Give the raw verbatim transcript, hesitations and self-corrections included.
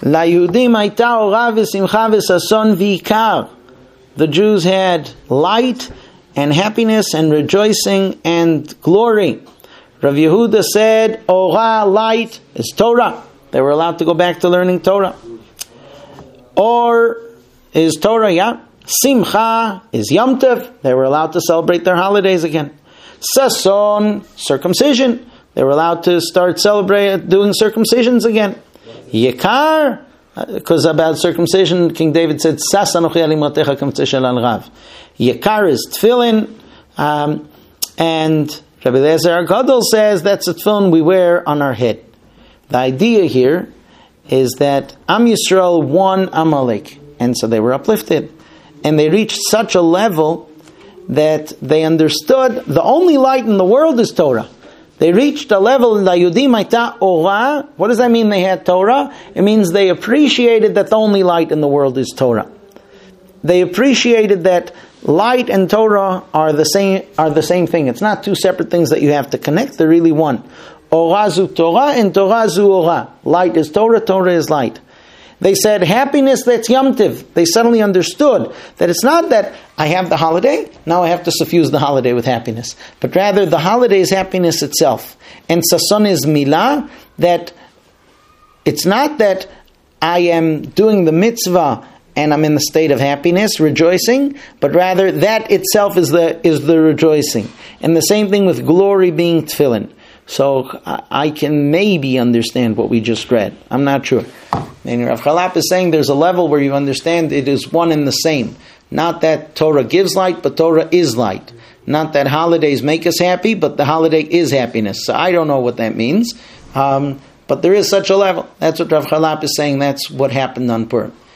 LaYehudim hayta ora v'simcha v'sason v'ikar. The Jews had light and happiness and rejoicing and glory. Rav Yehuda said, Ora, light, is Torah. They were allowed to go back to learning Torah. Or is Torah, yeah. Simcha is Yom Tov. They were allowed to celebrate their holidays again. Sason, circumcision. They were allowed to start celebrating, doing circumcisions again. Yekar, because about circumcision, King David said, Sas anochi alimotecha k'mtzeh al rav. Yekar is tefillin, um, and Rabbi Eliezer HaGadol says that's a tefillin we wear on our head. The idea here is that Am Yisrael won Amalek, and so they were uplifted, and they reached such a level that they understood the only light in the world is Torah. They reached a level in LaYehudim hayta ora. What does that mean they had Torah? It means they appreciated that the only light in the world is Torah. They appreciated that light and Torah are the same are the same thing. It's not two separate things that you have to connect. They're really one. Ora zu Torah and Torah zu ora. Light is Torah, Torah is light. They said happiness, that's Yom Tiv. They suddenly understood that it's not that I have the holiday, now I have to suffuse the holiday with happiness. But rather the holiday is happiness itself. And Sason is Milah, that it's not that I am doing the mitzvah and I'm in the state of happiness, rejoicing, but rather that itself is the is the rejoicing. And the same thing with glory being tefillin. So I can maybe understand what we just read. I'm not sure. And Rav Chalap is saying there's a level where you understand it is one and the same. Not that Torah gives light, but Torah is light. Not that holidays make us happy, but the holiday is happiness. So I don't know what that means. Um, but there is such a level. That's what Rav Chalap is saying. That's what happened on Purim.